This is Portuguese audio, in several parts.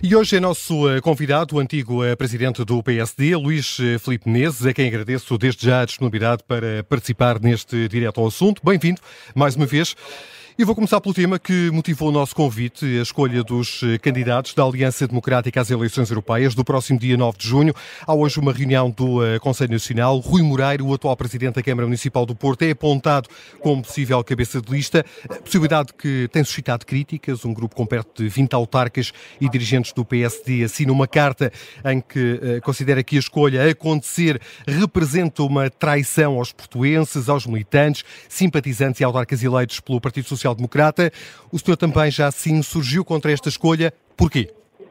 E hoje é nosso convidado, o antigo presidente do PSD, Luís Filipe Menezes, a quem agradeço desde já a disponibilidade para participar neste Direto ao Assunto. Bem-vindo, mais uma vez. E vou começar pelo tema que motivou o nosso convite, a escolha dos candidatos da Aliança Democrática às eleições europeias do próximo dia 9 de junho. Há hoje uma reunião do Conselho Nacional. Rui Moreira, o atual presidente da Câmara Municipal do Porto, é apontado como possível cabeça de lista, possibilidade que tem suscitado críticas. Um grupo com perto de 20 autarcas e dirigentes do PSD assina uma carta em que considera que a escolha a acontecer representa uma traição aos portuenses, aos militantes, simpatizantes e autarcas eleitos pelo Partido Social Democrata. O senhor também já assim surgiu contra esta escolha. Porquê?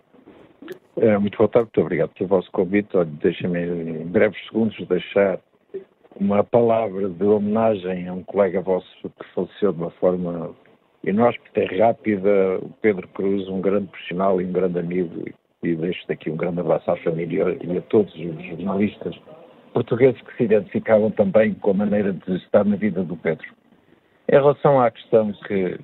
Muito boa tarde, muito obrigado pelo vosso convite. Deixem-me em breves segundos deixar uma palavra de homenagem a um colega vosso que faleceu de uma forma inóspita e rápida, o Pedro Cruz, um grande profissional e um grande amigo, e deixo daqui um grande abraço à família e a todos os jornalistas portugueses que se identificavam também com a maneira de estar na vida do Pedro. Em relação à questão que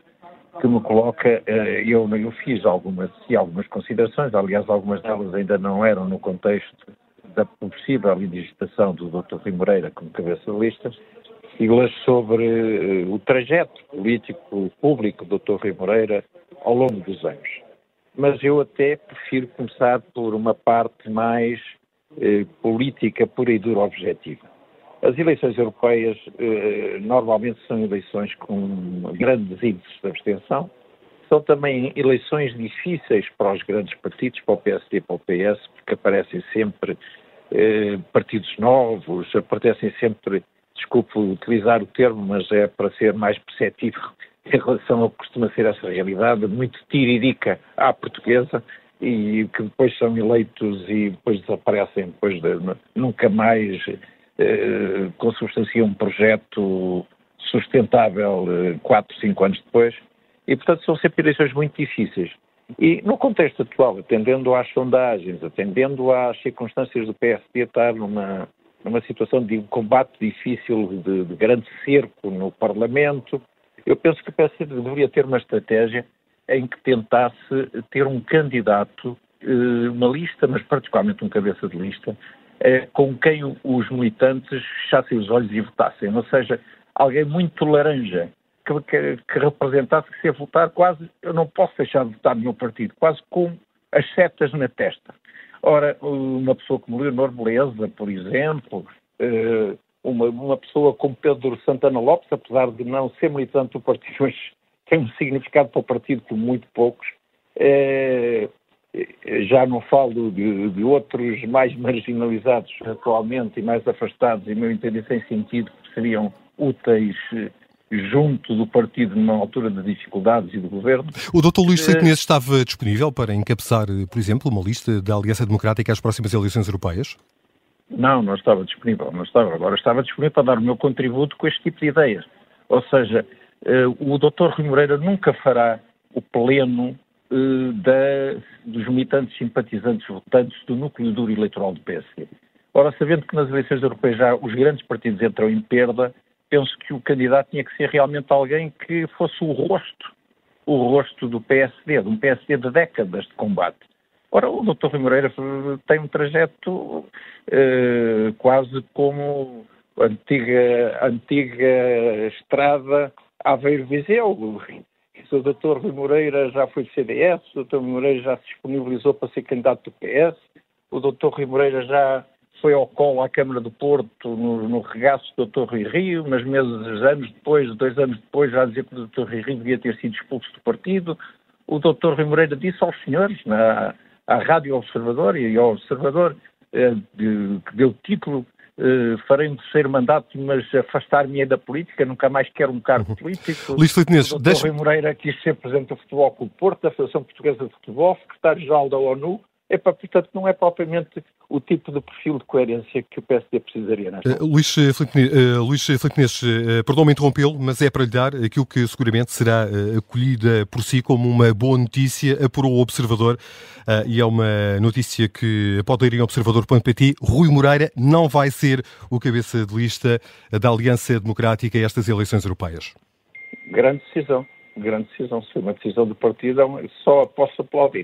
me coloca, eu fiz algumas considerações, aliás, algumas delas ainda não eram no contexto da possível indigitação do Dr. Rui Moreira como cabeça de lista, e sobre o trajeto político público do Dr. Rui Moreira ao longo dos anos. Mas eu até prefiro começar por uma parte mais política, pura e dura, objetiva. As eleições europeias normalmente são eleições com grandes índices de abstenção. São também eleições difíceis para os grandes partidos, para o PSD e para o PS, porque aparecem sempre partidos novos, aparecem sempre, desculpe utilizar o termo, mas é para ser mais perceptível em relação ao que costuma ser essa realidade, muito tiririca à portuguesa, e que depois são eleitos e depois desaparecem, depois nunca mais consubstanciam um projeto sustentável 4, 5 anos depois, e portanto são sempre eleições muito difíceis. E no contexto atual, atendendo às sondagens, atendendo às circunstâncias do PSD estar numa situação de combate difícil, de grande cerco no Parlamento, eu penso que o PSD deveria ter uma estratégia em que tentasse ter um candidato, uma lista, mas particularmente um cabeça de lista, com quem os militantes fechassem os olhos e votassem. Ou seja, alguém muito laranja, que representasse que se a votar quase, eu não posso deixar de votar no meu partido, quase com as setas na testa. Ora, uma pessoa como Leonor Beleza, por exemplo, uma pessoa como Pedro Santana Lopes, apesar de não ser militante do partido, mas tem um significado para o partido como muito poucos, já não falo de outros mais marginalizados atualmente e mais afastados, em meu entender, sem sentido, que seriam úteis junto do partido numa altura de dificuldades e do governo. O Dr. Luís Filipe Menezes estava disponível para encabeçar, por exemplo, uma lista da Aliança Democrática às próximas eleições europeias? Não estava disponível, não estava. Agora estava disponível para dar o meu contributo com este tipo de ideias. Ou seja, o Dr. Rui Moreira nunca fará o pleno dos militantes, simpatizantes, votantes do núcleo duro eleitoral do PSD. Ora, sabendo que nas eleições europeias já os grandes partidos entram em perda, penso que o candidato tinha que ser realmente alguém que fosse o rosto do PSD, de um PSD de décadas de combate. Ora, o Dr. Rui Moreira tem um trajeto quase como a antiga estrada Aveiro-Viseu. O Dr. Rui Moreira já foi do CDS, o Dr. Rui Moreira já se disponibilizou para ser candidato do PS, o Dr. Rui Moreira já foi ao colo à Câmara do Porto no regaço do Dr. Rui Rio, mas anos depois, 2 anos depois, já dizia que o Dr. Rui Rio devia ter sido expulso do partido. O Dr. Rui Moreira disse aos senhores, à Rádio Observador e ao Observador, que deu título, farei um terceiro mandato, mas afastar-me da política, nunca mais quero um cargo político. Luís Filipe Menezes, o Dr. Rui Moreira quis ser presidente do Futebol Clube Porto, da Federação Portuguesa de Futebol, secretário-geral da ONU. Portanto, não é propriamente o tipo de perfil de coerência que o PSD precisaria nesta altura. Luís Filipe Menezes, perdão-me interrompê-lo, mas é para lhe dar aquilo que seguramente será acolhida por si como uma boa notícia, apurou o Observador, e é uma notícia que pode ir em observador.pt. Rui Moreira não vai ser o cabeça de lista da Aliança Democrática a estas eleições europeias. Grande decisão. Se foi uma decisão do partido, só posso aplaudir.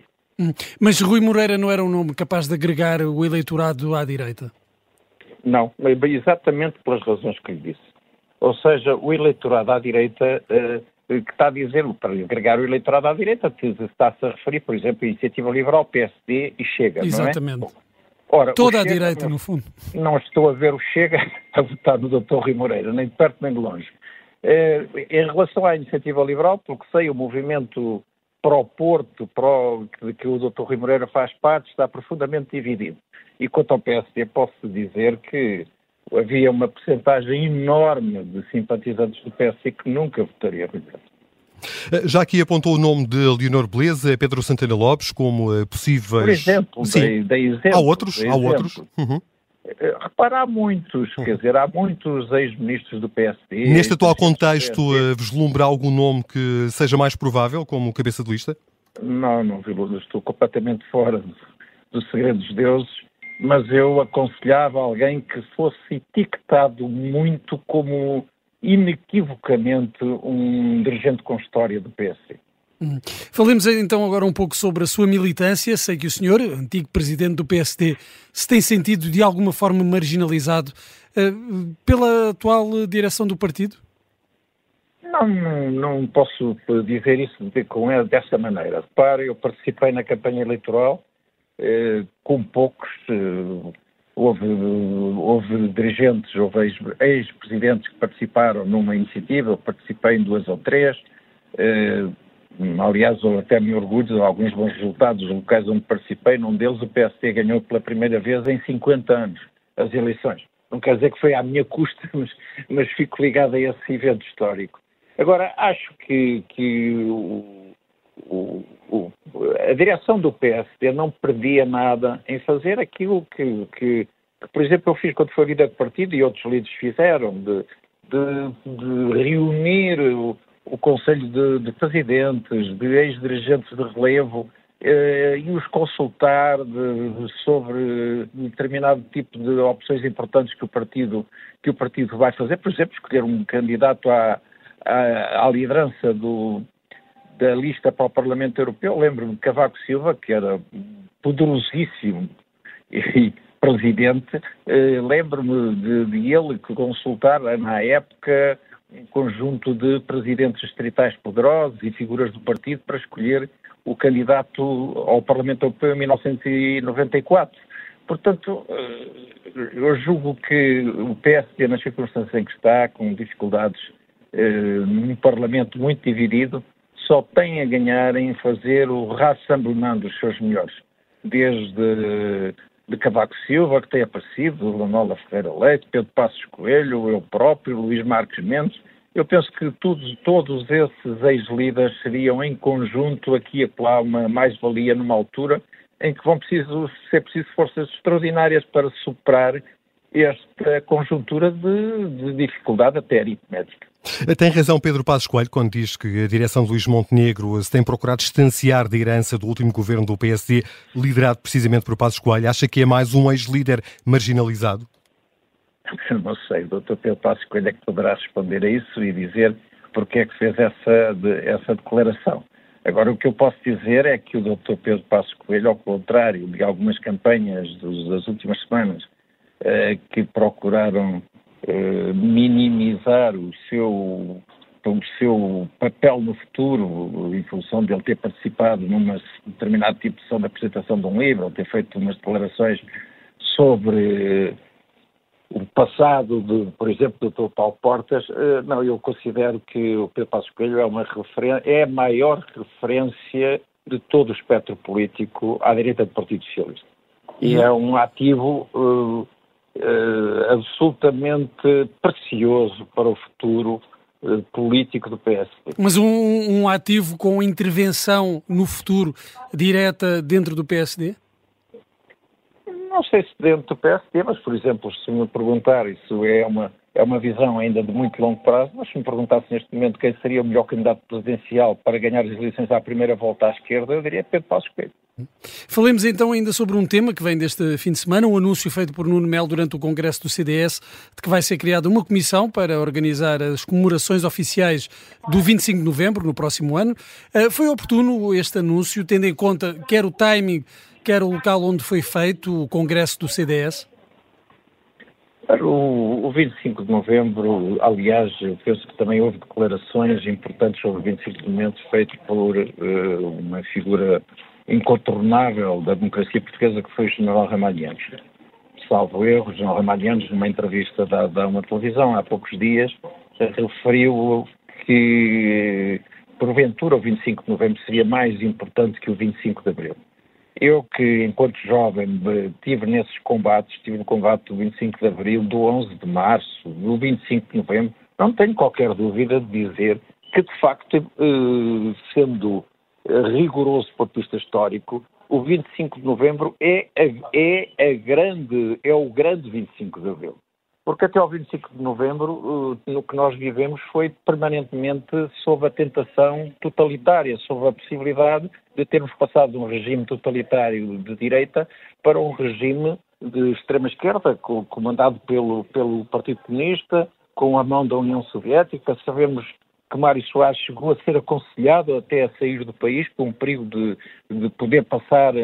Mas Rui Moreira não era um nome capaz de agregar o eleitorado à direita? Não, exatamente pelas razões que lhe disse. Ou seja, o eleitorado à direita, que está a dizer, para agregar o eleitorado à direita, está-se a referir, por exemplo, a Iniciativa Liberal, PSD e Chega, exatamente. não é? Ora, toda Chega, a direita, no fundo. Não estou a ver o Chega a votar no Dr. Rui Moreira, nem de perto nem de longe. Em relação à Iniciativa Liberal, pelo que sei, o movimento pró-Porto, de que o Dr. Rui Moreira faz parte, está profundamente dividido. E quanto ao PSD, posso dizer que havia uma percentagem enorme de simpatizantes do PSD que nunca votaria Rui Moreira. Já aqui apontou o nome de Leonor Beleza, Pedro Santana Lopes, como possíveis... Por exemplo, dei exemplo. Há outros? Uhum. Repara, há muitos, quer dizer, há muitos ex-ministros do PSD... Neste atual contexto, vislumbra algum nome que seja mais provável como cabeça de lista? Não estou completamente fora do segredo dos deuses, mas eu aconselhava alguém que fosse etiquetado muito como inequivocamente um dirigente com história do PSD. Falemos então agora um pouco sobre a sua militância. Sei que o senhor, antigo presidente do PSD, se tem sentido de alguma forma marginalizado pela atual direção do partido? Não posso dizer isso dessa maneira. Repare, eu participei na campanha eleitoral com poucos, houve dirigentes, houve ex-presidentes que participaram numa iniciativa, eu participei em 2 ou 3, aliás, eu até me orgulho de alguns bons resultados locais onde participei. Num deles o PSD ganhou pela primeira vez em 50 anos as eleições. Não quer dizer que foi à minha custa, mas fico ligado a esse evento histórico. Agora, acho que a direção do PSD não perdia nada em fazer aquilo que, por exemplo, eu fiz quando foi líder de partido e outros líderes fizeram, de reunir o Conselho de Presidentes, de ex-dirigentes de relevo e os consultar sobre determinado tipo de opções importantes que o partido vai fazer. Por exemplo, escolher um candidato à liderança da lista para o Parlamento Europeu. Lembro-me de Cavaco Silva, que era poderosíssimo e presidente. Lembro-me de ele consultar, na época, um conjunto de presidentes distritais poderosos e figuras do partido para escolher o candidato ao Parlamento Europeu em 1994. Portanto, eu julgo que o PSD, nas circunstâncias em que está, com dificuldades num Parlamento muito dividido, só tem a ganhar em fazer o rassemblement dos seus melhores. Desde de Cavaco Silva, que tem aparecido, Manuela Ferreira Leite, Pedro Passos Coelho, eu próprio, Luís Marques Mendes. Eu penso que todos esses ex-líderes seriam em conjunto aqui e acolá uma mais-valia numa altura em que vão ser preciso forças extraordinárias para superar esta conjuntura de dificuldade até aritmética. Tem razão Pedro Passos Coelho quando diz que a direção de Luís Montenegro se tem procurado distanciar da herança do último governo do PSD, liderado precisamente por Passos Coelho. Acha que é mais um ex-líder marginalizado? Não sei, o Dr. Pedro Passos Coelho é que poderá responder a isso e dizer porque é que fez essa declaração. Agora, o que eu posso dizer é que o Dr. Pedro Passos Coelho, ao contrário de algumas campanhas das últimas semanas que procuraram minimizar o seu papel no futuro, em função de ele ter participado num determinado tipo de sessão de apresentação de um livro, ou ter feito umas declarações sobre o passado, por exemplo, do Dr. Paulo Portas. Não, eu considero que o Pedro Passos Coelho é a maior referência de todo o espectro político à direita do Partido Socialista. E é um ativo absolutamente precioso para o futuro político do PSD. Mas um ativo com intervenção no futuro direta dentro do PSD? Não sei se dentro do PSD, mas, por exemplo, se me perguntar, isso é é uma visão ainda de muito longo prazo, mas se me perguntasse neste momento quem seria o melhor candidato presidencial para ganhar as eleições à primeira volta à esquerda, eu diria Pedro Passos Coelho. Falemos então ainda sobre um tema que vem deste fim de semana, um anúncio feito por Nuno Melo durante o Congresso do CDS, de que vai ser criada uma comissão para organizar as comemorações oficiais do 25 de novembro, no próximo ano. Foi oportuno este anúncio, tendo em conta quer o timing, quer o local onde foi feito o Congresso do CDS? O 25 de novembro, aliás, eu penso que também houve declarações importantes sobre o 25 de novembro feitas por uma figura incontornável da democracia portuguesa, que foi o General Ramalhianos. Salvo erro, o General Ramalhianos, numa entrevista dada a uma televisão há poucos dias, referiu que, porventura, o 25 de novembro seria mais importante que o 25 de abril. Eu que, enquanto jovem, estive nesses combates, estive no combate do 25 de abril, do 11 de março, do 25 de novembro, não tenho qualquer dúvida de dizer que, de facto, sendo rigoroso do ponto de vista histórico, o 25 de novembro é o grande 25 de abril. Porque até ao 25 de novembro, no que nós vivemos foi permanentemente sob a tentação totalitária, sob a possibilidade de termos passado de um regime totalitário de direita para um regime de extrema-esquerda, comandado pelo Partido Comunista, com a mão da União Soviética. Sabemos que Mário Soares chegou a ser aconselhado até a sair do país, com um perigo de poder passar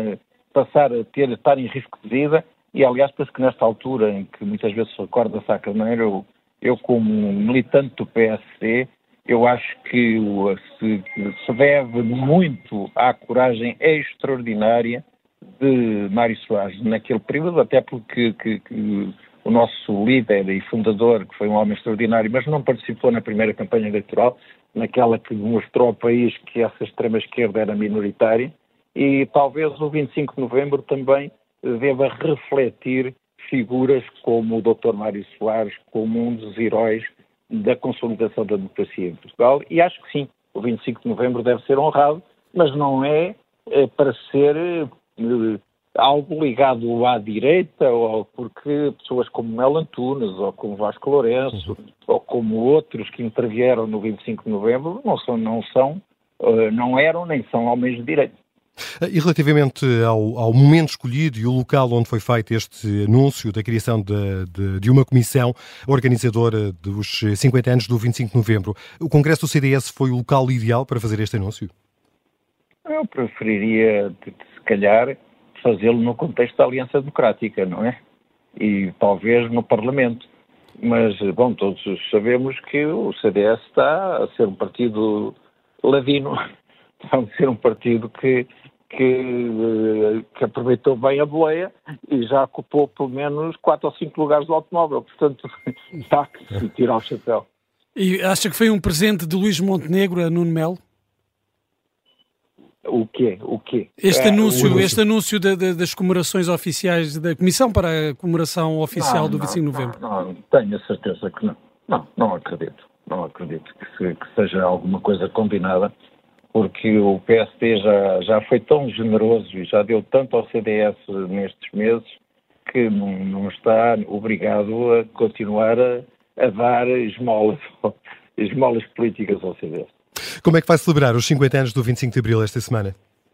a estar em risco de vida. E, aliás, penso que nesta altura, em que muitas vezes se recorda Sá Carneiro, eu como militante do PSD, eu acho que se deve muito à coragem extraordinária de Mário Soares naquele período, até porque o nosso líder e fundador, que foi um homem extraordinário, mas não participou na primeira campanha eleitoral, naquela que demonstrou ao país que essa extrema-esquerda era minoritária, e talvez o 25 de novembro também deva refletir figuras como o Dr. Mário Soares, como um dos heróis da consolidação da democracia em Portugal, e acho que sim, o 25 de novembro deve ser honrado, mas não é para ser algo ligado à direita, ou porque pessoas como Melo Antunes, ou como Vasco Lourenço, ou como outros que intervieram no 25 de novembro, não eram nem são homens de direita. E relativamente ao momento escolhido e o local onde foi feito este anúncio da criação de uma comissão organizadora dos 50 anos do 25 de novembro, o Congresso do CDS foi o local ideal para fazer este anúncio? Eu preferiria, se calhar, fazê-lo no contexto da Aliança Democrática, não é? E talvez no Parlamento. Mas, bom, todos sabemos que o CDS está a ser um partido ladino, está a ser um partido que aproveitou bem a boleia e já ocupou pelo menos 4 ou 5 lugares do automóvel. Portanto, está que se tirar o chapéu. E acha que foi um presente de Luís Montenegro a Nuno Melo? O quê? Este anúncio das comemorações oficiais da Comissão para a comemoração oficial do 25 de novembro. Não, tenho a certeza que não. Não acredito. Não acredito que seja alguma coisa combinada, porque o PSD já foi tão generoso e já deu tanto ao CDS nestes meses que não está obrigado a continuar a dar esmolas políticas ao CDS. Como é que vai celebrar os 50 anos do 25 de abril esta semana?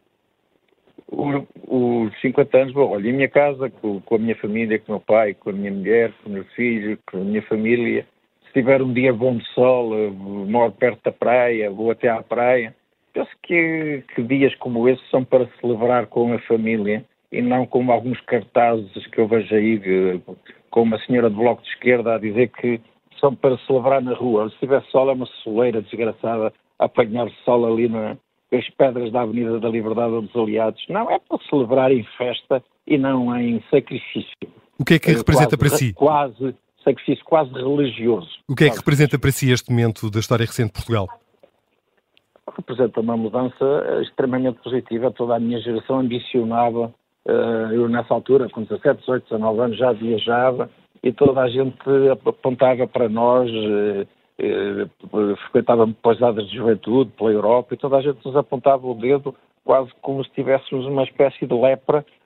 Os 50 anos, bom, olha, em minha casa, com a minha família, com o meu pai, com a minha mulher, com o meu filho, com a minha família. Se tiver um dia bom de sol, moro perto da praia, vou até à praia. Penso que dias como esses são para celebrar com a família e não como alguns cartazes que eu vejo aí, com uma senhora do Bloco de Esquerda a dizer que são para celebrar na rua. Se tiver sol, é uma soleira desgraçada a apanhar sol ali nas pedras da Avenida da Liberdade ou dos Aliados. Não, é para celebrar em festa e não em sacrifício. O que é que representa para si? Sacrifício quase religioso. O que é que representa para si este momento da história recente de Portugal? Representa uma mudança extremamente positiva. Toda a minha geração ambicionava. Eu, nessa altura, com 17, 18, 19 anos, já viajava e toda a gente apontava para nós, frequentava pousadas de juventude pela Europa e toda a gente nos apontava o dedo quase como se tivéssemos uma espécie de lepra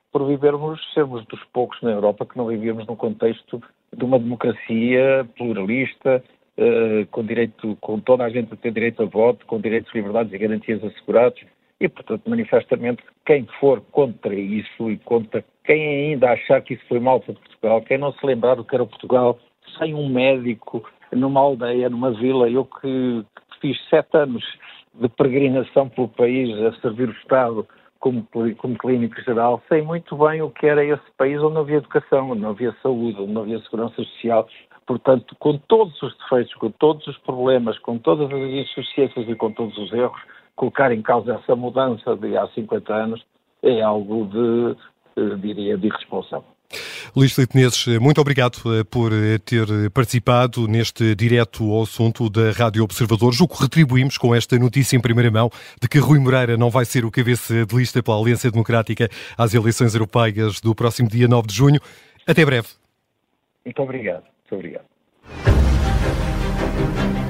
por sermos dos poucos na Europa que não vivíamos num contexto de uma democracia pluralista, com toda a gente a ter direito a voto, com direitos, liberdades e garantias assegurados, e, portanto, manifestamente, quem for contra isso e contra quem ainda achar que isso foi mal para Portugal, quem não se lembrar do que era Portugal sem um médico, numa aldeia, numa vila, eu que fiz 7 anos de peregrinação pelo país a servir o Estado como clínico geral, sei muito bem o que era esse país onde não havia educação, onde não havia saúde, onde não havia segurança social. Portanto, com todos os defeitos, com todos os problemas, com todas as insuficiências e com todos os erros, colocar em causa essa mudança de há 50 anos é algo de irresponsável. Luís Filipe Menezes, muito obrigado por ter participado neste direto ao assunto da Rádio Observador. Julgo que retribuímos com esta notícia em primeira mão de que Rui Moreira não vai ser o cabeça de lista pela Aliança Democrática às eleições europeias do próximo dia 9 de junho. Até breve. Muito obrigado. Muito obrigado.